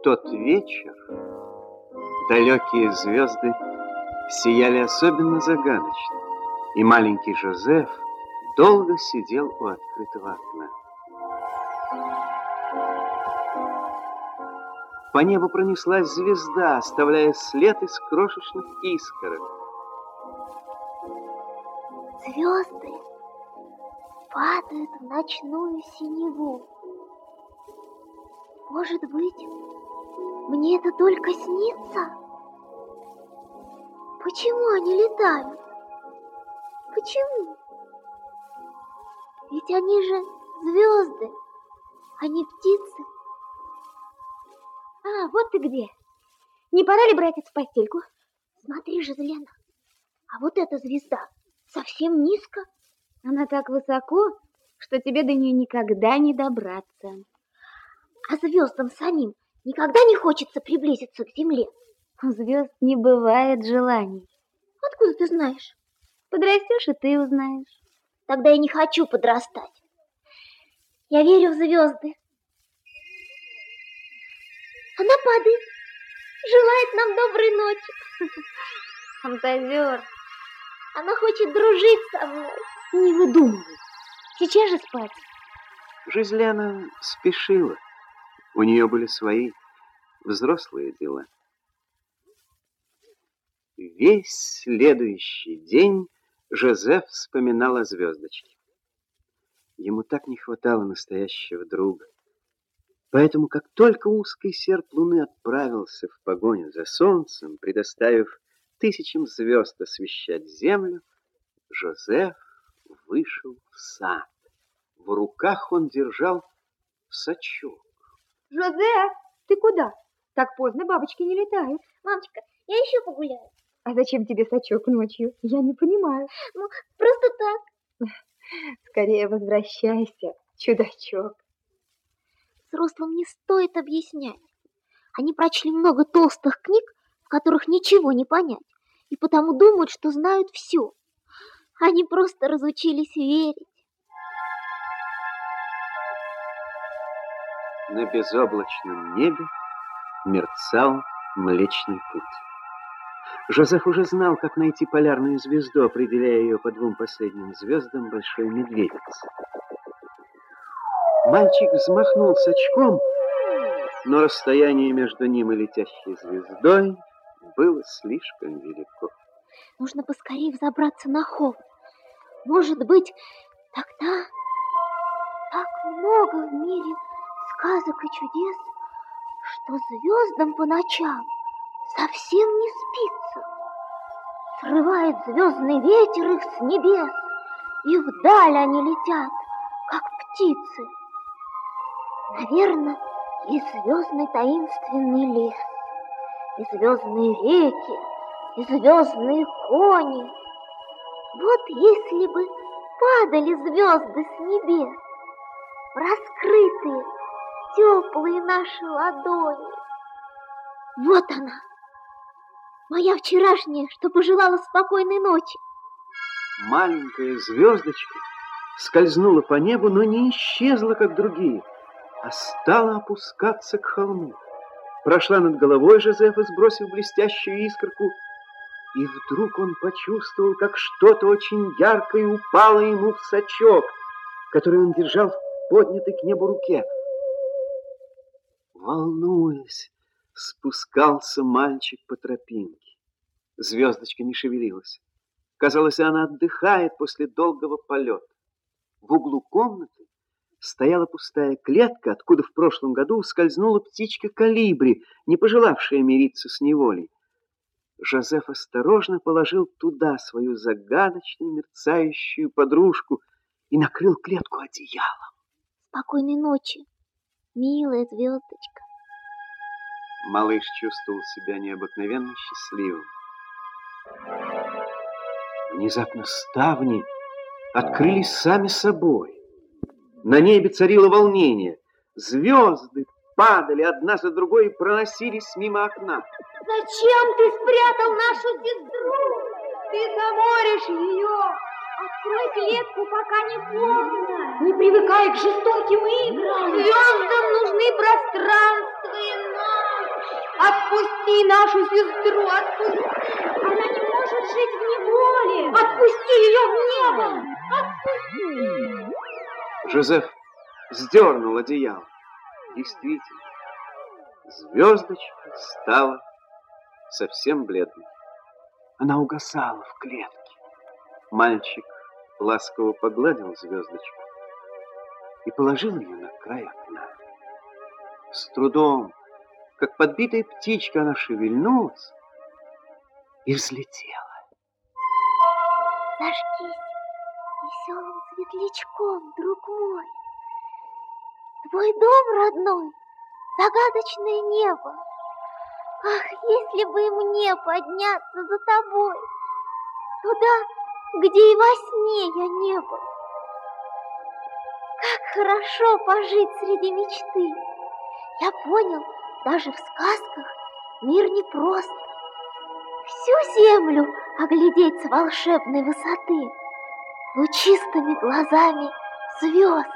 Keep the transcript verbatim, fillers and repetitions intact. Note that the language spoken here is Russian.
тот вечер далекие звезды сияли особенно загадочно, и маленький Жозеф долго сидел у открытого окна. По небу пронеслась звезда, оставляя след из крошечных искорок. Звезды падают в ночную синеву. Может быть, мне это только снится? Почему они летают? Почему? Ведь они же звезды, а не птицы. А, вот ты где. Не пора ли, братец, в постельку? Смотри же, Лена, а вот эта звезда совсем низко. Она так высоко, что тебе до нее никогда не добраться. А звездам самим никогда не хочется приблизиться к земле? У звезд не бывает желаний. Откуда ты знаешь? Подрастешь, и ты узнаешь. Тогда я не хочу подрастать. Я верю в звезды. Она падает, желает нам доброй ночи. Фантазер. Она хочет дружить со мной. Не выдумывай. Сейчас же спать. Жизлена спешила. У нее были свои взрослые дела. Весь следующий день Жозеф вспоминал о звездочке. Ему так не хватало настоящего друга. Поэтому, как только узкий серп луны отправился в погоню за солнцем, предоставив тысячам звезд освещать землю, Жозеф вышел в сад. В руках он держал сачок. Жозеф, ты куда? Так поздно бабочки не летают. Мамочка, я еще погуляю. А зачем тебе сачок ночью? Я не понимаю. Ну, просто так. Скорее возвращайся, чудачок. Взрослым не стоит объяснять. Они прочли много толстых книг, в которых ничего не понять, и потому думают, что знают все. Они просто разучились верить. На безоблачном небе мерцал Млечный Путь. Жозеф уже знал, как найти полярную звезду, определяя ее по двум последним звездам Большой Медведицы. Мальчик взмахнул сачком, но расстояние между ним и летящей звездой было слишком велико. Нужно поскорее взобраться на холм. Может быть, тогда так много в мире сказок и чудес, что звездам по ночам совсем не спится. Срывает звездный ветер их с небес, и вдаль они летят, как птицы. Наверное, и звездный таинственный лес, и звездные реки, и звездные кони. Вот если бы падали звезды с небес, раскрытые, теплые наши ладони. Вот она, моя вчерашняя, что пожелала спокойной ночи. Маленькая звездочка скользнула по небу, но не исчезла, как другие, а стала опускаться к холму. Прошла над головой Жозефа, сбросив блестящую искорку, и вдруг он почувствовал, как что-то очень яркое упало ему в сачок, который он держал в поднятой к небу руке. Волнуясь, спускался мальчик по тропинке. Звездочка не шевелилась. Казалось, она отдыхает после долгого полета. В углу комнаты стояла пустая клетка, откуда в прошлом году ускользнула птичка Колибри, не пожелавшая мириться с неволей. Жозеф осторожно положил туда свою загадочную мерцающую подружку и накрыл клетку одеялом. Спокойной ночи, милая звездочка. Малыш чувствовал себя необыкновенно счастливым. Внезапно ставни открылись сами собой. На небе царило волнение. Звезды падали одна за другой и проносились мимо окна. Зачем ты спрятал нашу сестру? Ты заморишь ее. Открой клетку, пока не поздно. Не привыкай к жестоким играм. Звездам нужны пространство и ночь. Отпусти нашу сестру, отпусти! Она не может жить в неволе! Отпусти ее в небо! Отпусти! Жозеф сдернул одеяло. Действительно, звездочка стала совсем бледной. Она угасала в клетке. Мальчик ласково погладил звездочку и положил ее на край окна. С трудом, как подбитая птичка, она шевельнулась и взлетела. Зажгись веселым светлячком, друг мой. Твой дом родной, загадочное небо. Ах, если бы и мне подняться за тобой, туда, где и во сне я не был. Как хорошо пожить среди мечты. Я понял, даже в сказках мир непрост. Всю землю оглядеть с волшебной высоты лучистыми глазами звезд.